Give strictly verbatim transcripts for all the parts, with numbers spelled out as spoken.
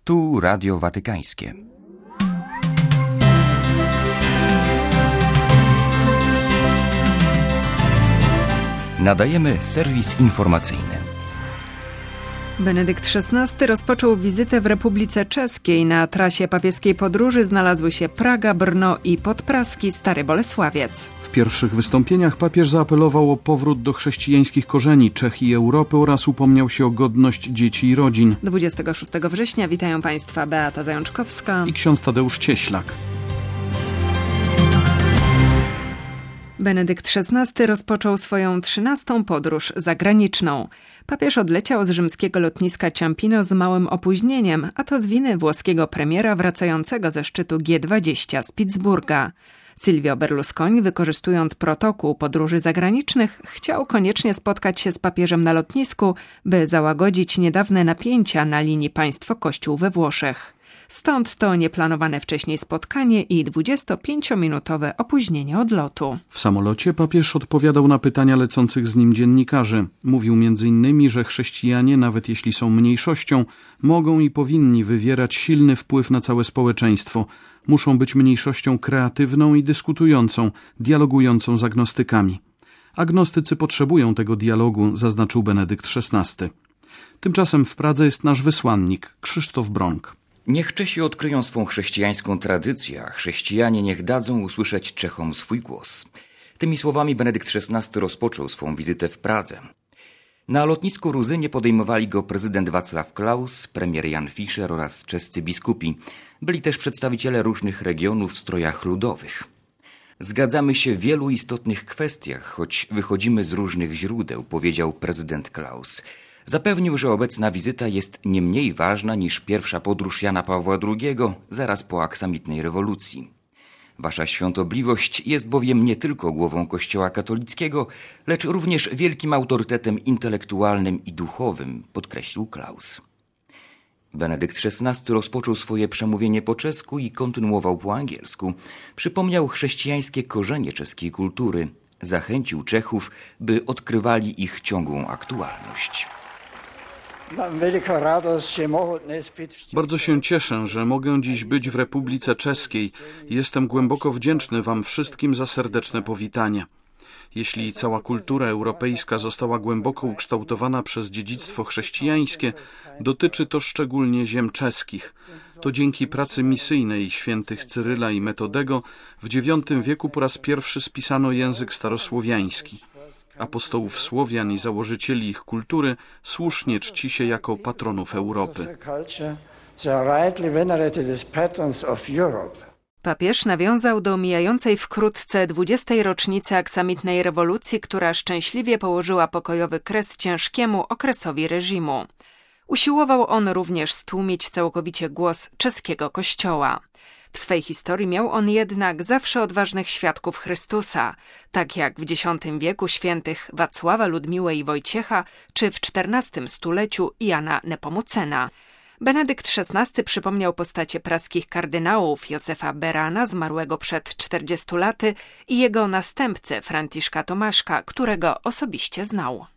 Tu Radio Watykańskie. Nadajemy serwis informacyjny. Benedykt szesnasty rozpoczął wizytę w Republice Czeskiej. Na trasie papieskiej podróży znalazły się Praga, Brno i Podpraski, Stary Bolesławiec. W pierwszych wystąpieniach papież zaapelował o powrót do chrześcijańskich korzeni Czech i Europy oraz upomniał się o godność dzieci i rodzin. dwudziestego szóstego września witają Państwa Beata Zajączkowska i ksiądz Tadeusz Cieślak. Benedykt szesnasty rozpoczął swoją trzynastą podróż zagraniczną. Papież odleciał z rzymskiego lotniska Ciampino z małym opóźnieniem, a to z winy włoskiego premiera wracającego ze szczytu G dwadzieścia z Pittsburgha. Silvio Berlusconi, wykorzystując protokół podróży zagranicznych, chciał koniecznie spotkać się z papieżem na lotnisku, by załagodzić niedawne napięcia na linii państwo-kościół we Włoszech. Stąd to nieplanowane wcześniej spotkanie i dwudziestopięciominutowe opóźnienie odlotu. W samolocie papież odpowiadał na pytania lecących z nim dziennikarzy. Mówił między innymi, że chrześcijanie, nawet jeśli są mniejszością, mogą i powinni wywierać silny wpływ na całe społeczeństwo. Muszą być mniejszością kreatywną i dyskutującą, dialogującą z agnostykami. Agnostycy potrzebują tego dialogu, zaznaczył Benedykt szesnasty. Tymczasem w Pradze jest nasz wysłannik, Krzysztof Brąk. Niech Czesi odkryją swą chrześcijańską tradycję, a chrześcijanie niech dadzą usłyszeć Czechom swój głos. Tymi słowami Benedykt szesnasty rozpoczął swą wizytę w Pradze. Na lotnisku Ruzynie podejmowali go prezydent Wacław Klaus, premier Jan Fischer oraz czescy biskupi. Byli też przedstawiciele różnych regionów w strojach ludowych. Zgadzamy się w wielu istotnych kwestiach, choć wychodzimy z różnych źródeł, powiedział prezydent Klaus. Zapewnił, że obecna wizyta jest nie mniej ważna niż pierwsza podróż Jana Pawła drugiego zaraz po aksamitnej rewolucji. Wasza świątobliwość jest bowiem nie tylko głową Kościoła katolickiego, lecz również wielkim autorytetem intelektualnym i duchowym, podkreślił Klaus. Benedykt szesnasty rozpoczął swoje przemówienie po czesku i kontynuował po angielsku. Przypomniał chrześcijańskie korzenie czeskiej kultury. Zachęcił Czechów, by odkrywali ich ciągłą aktualność. Bardzo się cieszę, że mogę dziś być w Republice Czeskiej. Jestem głęboko wdzięczny Wam wszystkim za serdeczne powitanie. Jeśli cała kultura europejska została głęboko ukształtowana przez dziedzictwo chrześcijańskie, dotyczy to szczególnie ziem czeskich. To dzięki pracy misyjnej świętych Cyryla i Metodego w dziewiątym wieku po raz pierwszy spisano język starosłowiański. Apostołów Słowian i założycieli ich kultury słusznie czci się jako patronów Europy. Papież nawiązał do mijającej wkrótce dwudziestej rocznicy aksamitnej rewolucji, która szczęśliwie położyła pokojowy kres ciężkiemu okresowi reżimu. Usiłował on również stłumić całkowicie głos czeskiego kościoła. W swej historii miał on jednak zawsze odważnych świadków Chrystusa, tak jak w dziesiątym wieku świętych Wacława, Ludmiłę i Wojciecha, czy w czternastym stuleciu Jana Nepomucena. Benedykt szesnasty przypomniał postacie praskich kardynałów Józefa Berana, zmarłego przed czterdziestu laty, i jego następcę Franciszka Tomaszka, którego osobiście znał.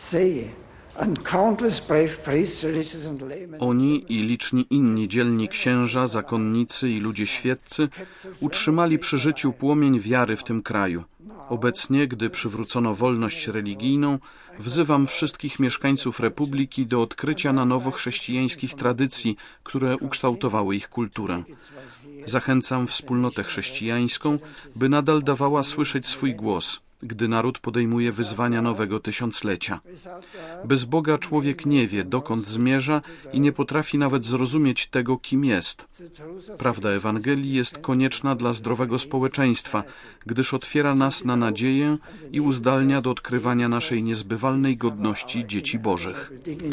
Oni i liczni inni dzielni księża, zakonnicy i ludzie świeccy utrzymali przy życiu płomień wiary w tym kraju. Obecnie, gdy przywrócono wolność religijną, wzywam wszystkich mieszkańców Republiki do odkrycia na nowo chrześcijańskich tradycji, które ukształtowały ich kulturę. Zachęcam wspólnotę chrześcijańską, by nadal dawała słyszeć swój głos, gdy naród podejmuje wyzwania nowego tysiąclecia. Bez Boga człowiek nie wie, dokąd zmierza i nie potrafi nawet zrozumieć tego, kim jest. Prawda Ewangelii jest konieczna dla zdrowego społeczeństwa, gdyż otwiera nas na nadzieję i uzdalnia do odkrywania naszej niezbywalnej godności dzieci Bożych.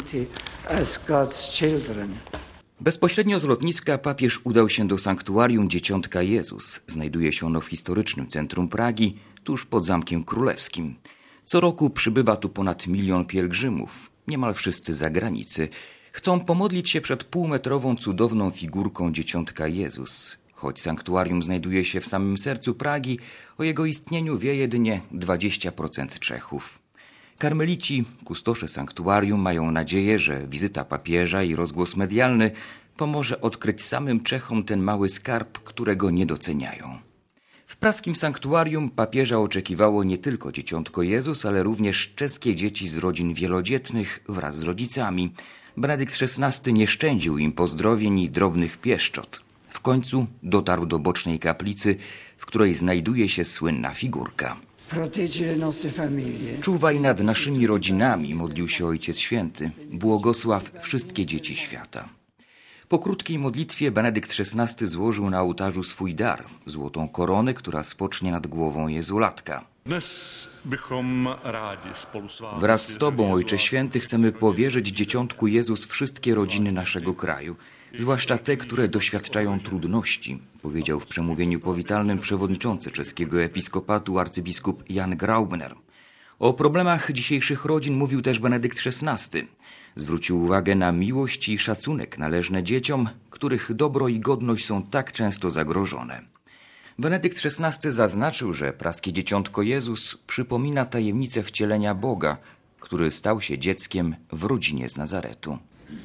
Bezpośrednio z lotniska papież udał się do sanktuarium Dzieciątka Jezus. Znajduje się ono w historycznym centrum Pragi, tuż pod Zamkiem Królewskim. Co roku przybywa tu ponad milion pielgrzymów, niemal wszyscy z zagranicy. Chcą pomodlić się przed półmetrową cudowną figurką Dzieciątka Jezus. Choć sanktuarium znajduje się w samym sercu Pragi, o jego istnieniu wie jedynie dwadzieścia procent Czechów. Karmelici, kustosze sanktuarium, mają nadzieję, że wizyta papieża i rozgłos medialny pomoże odkryć samym Czechom ten mały skarb, którego nie doceniają. W praskim sanktuarium papieża oczekiwało nie tylko dzieciątko Jezus, ale również czeskie dzieci z rodzin wielodzietnych wraz z rodzicami. Benedykt szesnasty nie szczędził im pozdrowień i drobnych pieszczot. W końcu dotarł do bocznej kaplicy, w której znajduje się słynna figurka. Czuwaj nad naszymi rodzinami, modlił się Ojciec Święty. Błogosław wszystkie dzieci świata. Po krótkiej modlitwie Benedykt szesnasty złożył na ołtarzu swój dar, złotą koronę, która spocznie nad głową Jezulatka. Wraz z Tobą, Ojcze Święty, chcemy powierzyć dzieciątku Jezus wszystkie rodziny naszego kraju, zwłaszcza te, które doświadczają trudności, powiedział w przemówieniu powitalnym przewodniczący czeskiego episkopatu arcybiskup Jan Graubner. O problemach dzisiejszych rodzin mówił też Benedykt szesnasty. Zwrócił uwagę na miłość i szacunek należne dzieciom, których dobro i godność są tak często zagrożone. Benedykt szesnasty zaznaczył, że praskie dzieciątko Jezus przypomina tajemnicę wcielenia Boga, który stał się dzieckiem w rodzinie z Nazaretu.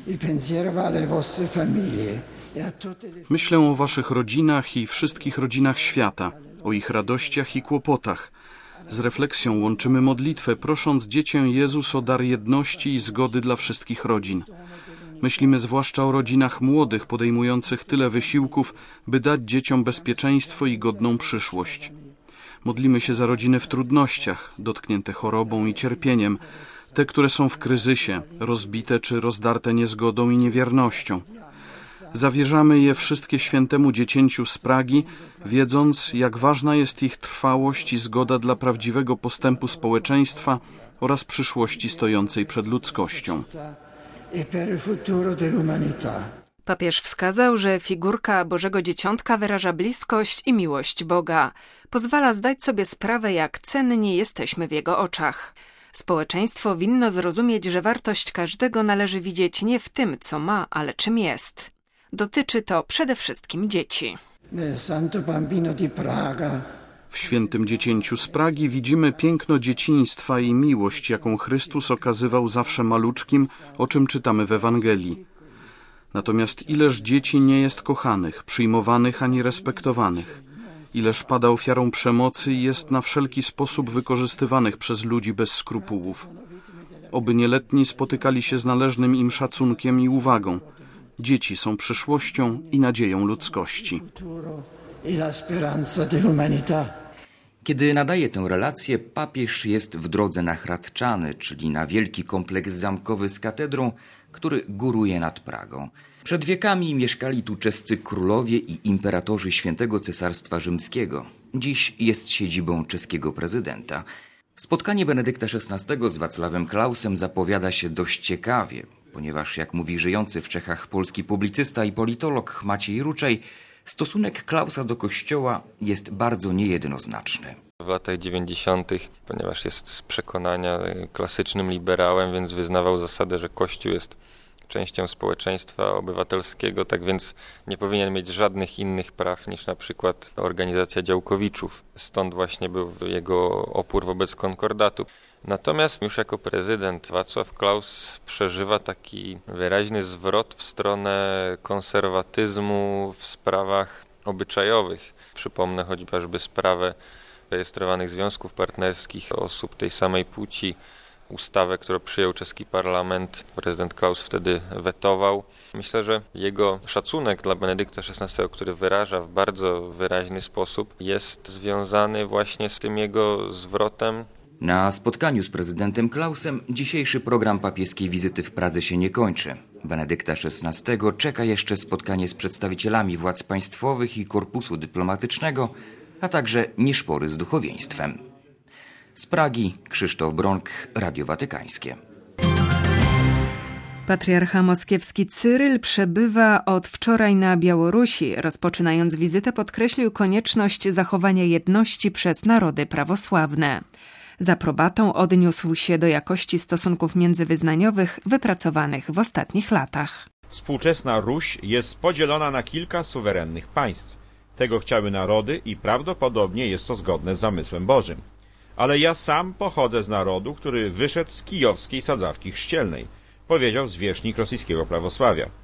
Myślę o waszych rodzinach i wszystkich rodzinach świata, o ich radościach i kłopotach. Z refleksją łączymy modlitwę, prosząc Dziecię Jezus o dar jedności i zgody dla wszystkich rodzin. Myślimy zwłaszcza o rodzinach młodych, podejmujących tyle wysiłków, by dać dzieciom bezpieczeństwo i godną przyszłość. Modlimy się za rodziny w trudnościach, dotknięte chorobą i cierpieniem, te, które są w kryzysie, rozbite czy rozdarte niezgodą i niewiernością. Zawierzamy je wszystkie świętemu dziecięciu z Pragi, wiedząc, jak ważna jest ich trwałość i zgoda dla prawdziwego postępu społeczeństwa oraz przyszłości stojącej przed ludzkością. Papież wskazał, że figurka Bożego Dzieciątka wyraża bliskość i miłość Boga. Pozwala zdać sobie sprawę, jak cenni jesteśmy w Jego oczach. Społeczeństwo winno zrozumieć, że wartość każdego należy widzieć nie w tym, co ma, ale czym jest. Dotyczy to przede wszystkim dzieci. W świętym dziecięciu z Pragi widzimy piękno dzieciństwa i miłość, jaką Chrystus okazywał zawsze maluczkim, o czym czytamy w Ewangelii. Natomiast ileż dzieci nie jest kochanych, przyjmowanych ani respektowanych. Ileż pada ofiarą przemocy i jest na wszelki sposób wykorzystywanych przez ludzi bez skrupułów. Oby nieletni spotykali się z należnym im szacunkiem i uwagą. Dzieci są przyszłością i nadzieją ludzkości. Kiedy nadaje tę relację, papież jest w drodze na Hradczany, czyli na wielki kompleks zamkowy z katedrą, który góruje nad Pragą. Przed wiekami mieszkali tu czescy królowie i imperatorzy Świętego Cesarstwa Rzymskiego. Dziś jest siedzibą czeskiego prezydenta. Spotkanie Benedykta szesnastego z Wacławem Klausem zapowiada się dość ciekawie, ponieważ, jak mówi żyjący w Czechach polski publicysta i politolog Maciej Ruczej, stosunek Klausa do Kościoła jest bardzo niejednoznaczny. W latach dziewięćdziesiątych, ponieważ jest z przekonania klasycznym liberałem, więc wyznawał zasadę, że Kościół jest częścią społeczeństwa obywatelskiego, tak więc nie powinien mieć żadnych innych praw niż na przykład organizacja działkowiczów. Stąd właśnie był jego opór wobec konkordatu. Natomiast już jako prezydent Wacław Klaus przeżywa taki wyraźny zwrot w stronę konserwatyzmu w sprawach obyczajowych. Przypomnę choćby sprawę rejestrowanych związków partnerskich osób tej samej płci, ustawę, którą przyjął czeski parlament. Prezydent Klaus wtedy wetował. Myślę, że jego szacunek dla Benedykta szesnastego, który wyraża w bardzo wyraźny sposób, jest związany właśnie z tym jego zwrotem. Na spotkaniu z prezydentem Klausem dzisiejszy program papieskiej wizyty w Pradze się nie kończy. Benedykta szesnastego czeka jeszcze spotkanie z przedstawicielami władz państwowych i korpusu dyplomatycznego, a także nieszpory z duchowieństwem. Z Pragi Krzysztof Bronk, Radio Watykańskie. Patriarcha moskiewski Cyryl przebywa od wczoraj na Białorusi. Rozpoczynając wizytę, podkreślił konieczność zachowania jedności przez narody prawosławne. Z aprobatą odniósł się do jakości stosunków międzywyznaniowych wypracowanych w ostatnich latach. Współczesna Ruś jest podzielona na kilka suwerennych państw. Tego chciały narody i prawdopodobnie jest to zgodne z zamysłem Bożym. Ale ja sam pochodzę z narodu, który wyszedł z kijowskiej sadzawki chrzcielnej, powiedział zwierzchnik rosyjskiego prawosławia.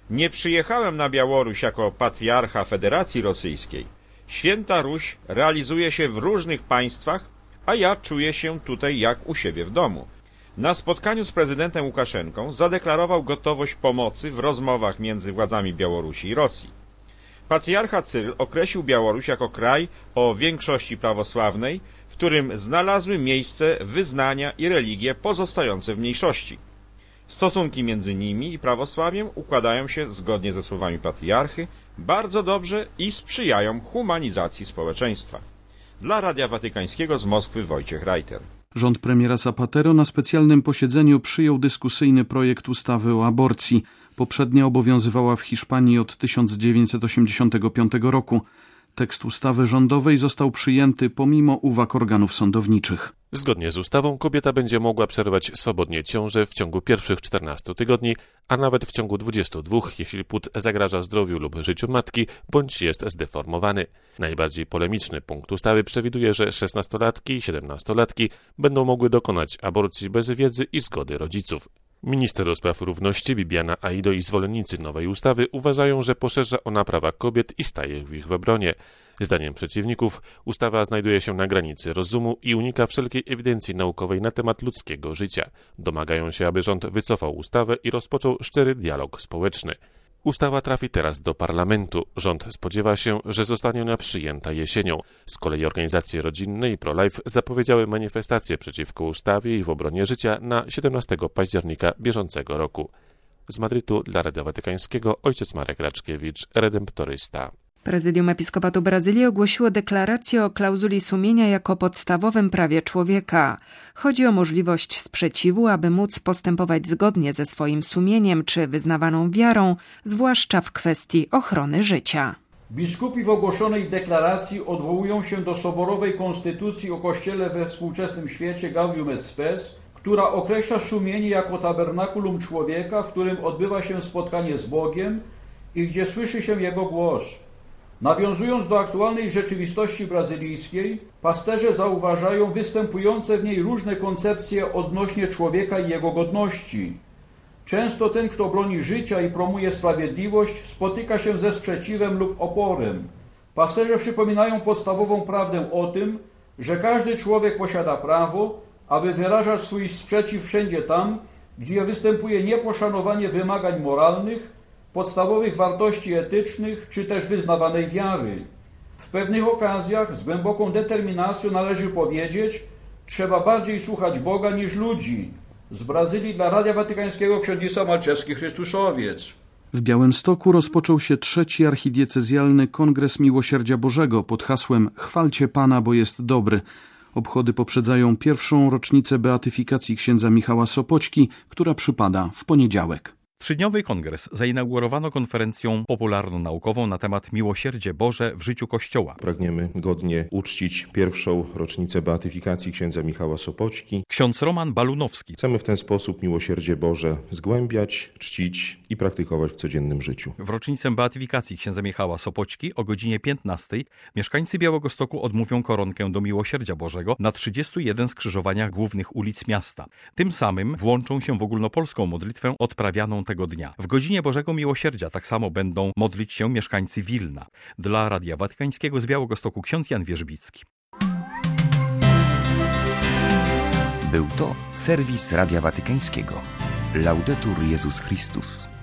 Nie przyjechałem na Białoruś jako patriarcha Federacji Rosyjskiej. Święta Ruś realizuje się w różnych państwach, a ja czuję się tutaj jak u siebie w domu. Na spotkaniu z prezydentem Łukaszenką zadeklarował gotowość pomocy w rozmowach między władzami Białorusi i Rosji. Patriarcha Cyryl określił Białoruś jako kraj o większości prawosławnej, w którym znalazły miejsce wyznania i religie pozostające w mniejszości. Stosunki między nimi i prawosławiem układają się, zgodnie ze słowami patriarchy, bardzo dobrze i sprzyjają humanizacji społeczeństwa. Dla Radia Watykańskiego z Moskwy Wojciech Reiter. Rząd premiera Zapatero na specjalnym posiedzeniu przyjął dyskusyjny projekt ustawy o aborcji. Poprzednia obowiązywała w Hiszpanii od tysiąc dziewięćset osiemdziesiątego piątego roku. Tekst ustawy rządowej został przyjęty pomimo uwag organów sądowniczych. Zgodnie z ustawą kobieta będzie mogła przerwać swobodnie ciążę w ciągu pierwszych czternastu tygodni, a nawet w ciągu dwudziestu dwóch, jeśli płód zagraża zdrowiu lub życiu matki, bądź jest zdeformowany. Najbardziej polemiczny punkt ustawy przewiduje, że szesnastolatki i siedemnastolatki będą mogły dokonać aborcji bez wiedzy i zgody rodziców. Minister do spraw równości Bibiana Aido i zwolennicy nowej ustawy uważają, że poszerza ona prawa kobiet i staje w ich obronie. Zdaniem przeciwników ustawa znajduje się na granicy rozumu i unika wszelkiej ewidencji naukowej na temat ludzkiego życia. Domagają się, aby rząd wycofał ustawę i rozpoczął szczery dialog społeczny. Ustawa trafi teraz do parlamentu. Rząd spodziewa się, że zostanie ona przyjęta jesienią. Z kolei organizacje rodzinne i pro-life zapowiedziały manifestację przeciwko ustawie i w obronie życia na siedemnastego października bieżącego roku. Z Madrytu dla Radia Watykańskiego ojciec Marek Raczkiewicz, redemptorysta. Prezydium Episkopatu Brazylii ogłosiło deklarację o klauzuli sumienia jako podstawowym prawie człowieka. Chodzi o możliwość sprzeciwu, aby móc postępować zgodnie ze swoim sumieniem czy wyznawaną wiarą, zwłaszcza w kwestii ochrony życia. Biskupi w ogłoszonej deklaracji odwołują się do soborowej konstytucji o Kościele we współczesnym świecie Gaudium et Spes, która określa sumienie jako tabernakulum człowieka, w którym odbywa się spotkanie z Bogiem i gdzie słyszy się Jego głos. Nawiązując do aktualnej rzeczywistości brazylijskiej, pasterze zauważają występujące w niej różne koncepcje odnośnie człowieka i jego godności. Często ten, kto broni życia i promuje sprawiedliwość, spotyka się ze sprzeciwem lub oporem. Pasterze przypominają podstawową prawdę o tym, że każdy człowiek posiada prawo, aby wyrażać swój sprzeciw wszędzie tam, gdzie występuje nieposzanowanie wymagań moralnych, podstawowych wartości etycznych czy też wyznawanej wiary. W pewnych okazjach z głęboką determinacją należy powiedzieć, trzeba bardziej słuchać Boga niż ludzi. Z Brazylii dla Radia Watykańskiego księdza Malczewski Chrystuszowiec. W Białymstoku rozpoczął się trzeci archidiecezjalny Kongres Miłosierdzia Bożego pod hasłem Chwalcie Pana, bo jest dobry. Obchody poprzedzają pierwszą rocznicę beatyfikacji księdza Michała Sopoćki, która przypada w poniedziałek. Trzydniowy kongres zainaugurowano konferencją popularno-naukową na temat Miłosierdzie Boże w życiu Kościoła. Pragniemy godnie uczcić pierwszą rocznicę beatyfikacji księdza Michała Sopoćki. Ksiądz Roman Balunowski. Chcemy w ten sposób Miłosierdzie Boże zgłębiać, czcić i praktykować w codziennym życiu. W rocznicę beatyfikacji księdza Michała Sopoćki o godzinie piętnastej mieszkańcy Białegostoku odmówią koronkę do Miłosierdzia Bożego na trzydziestu jeden skrzyżowaniach głównych ulic miasta. Tym samym włączą się w ogólnopolską modlitwę odprawianą tego dnia. W godzinie Bożego Miłosierdzia tak samo będą modlić się mieszkańcy Wilna. Dla Radia Watykańskiego z Białegostoku ksiądz Jan Wierzbicki. Był to serwis Radia Watykańskiego. Laudetur Jezus Chrystus.